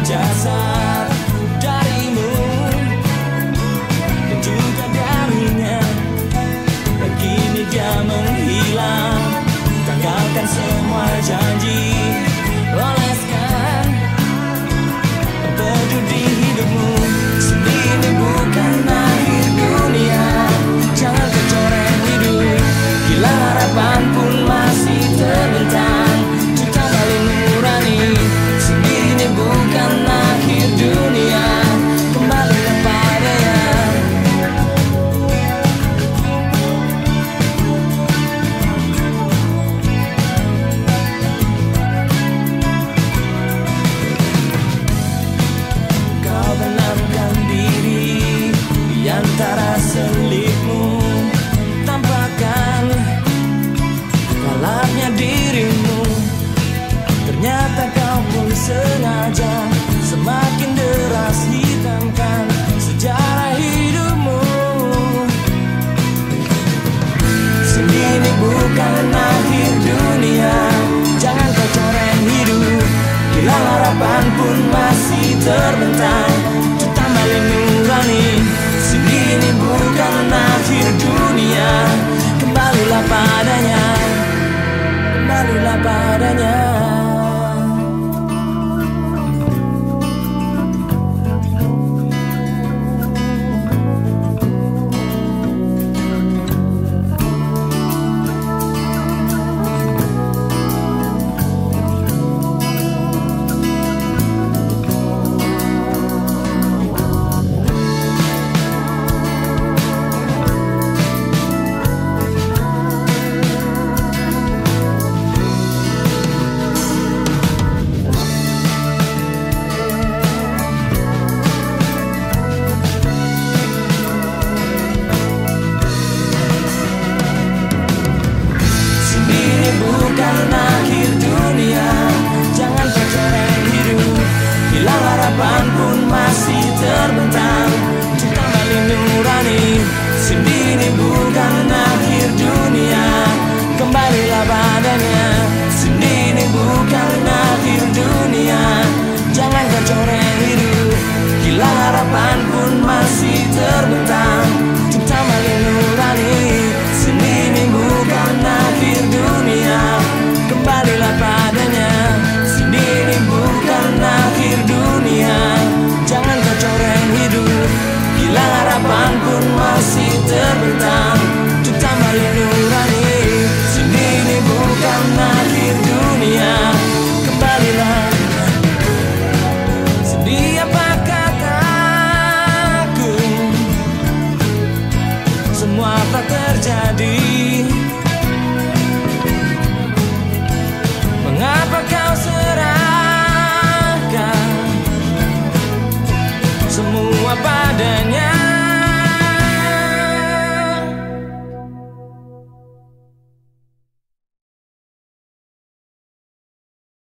jasad darimu dan juga darinya, dan kini dia menghilang. Tanggalkan semua janji, oleskan empedu di hidupmu. Sendiri bukan akhir dunia, jangan kau coreng hidup. Bila harapan pun masih terbentang, cinta paling nurani. Sendiri bukan akhir dunia, kembalilah padanya. Kau benamkan diri di antara selipmu, tampakkan kalapnya dirimu. Ternyata kau pun sengaja semakin deras hitamkan sejarah hidupmu. Sendiri bukan akhir dunia, jangan kau coreng hidup. Bila harapan pun masih terbentang, kita balik nurani. Sendiri bukan akhir dunia, kembalilah padanya, kembalilah padanya. Bukan akhir dunia, jangan kau coreng hidup. Bila harapan pun masih terbentang, cinta balik nurani. Sendiri bukan akhir dunia, kembalilah padanya. Sendiri bukan akhir dunia, jangan kau coreng hidup. Bila harapan pun masih terbentang, cinta balik nurani. Sendiri bukan akhir dunia, kembalilah padanya. Sendiri bukan akhir dunia, jangan kau coreng hidup. Bila harapan pun masih terbentang, cinta balik nurani. Sendiri bukan akhir dunia, kembalilah. Sedih apa kataku, semua tak terjadi. Mengapa kau serahkan semua padanya?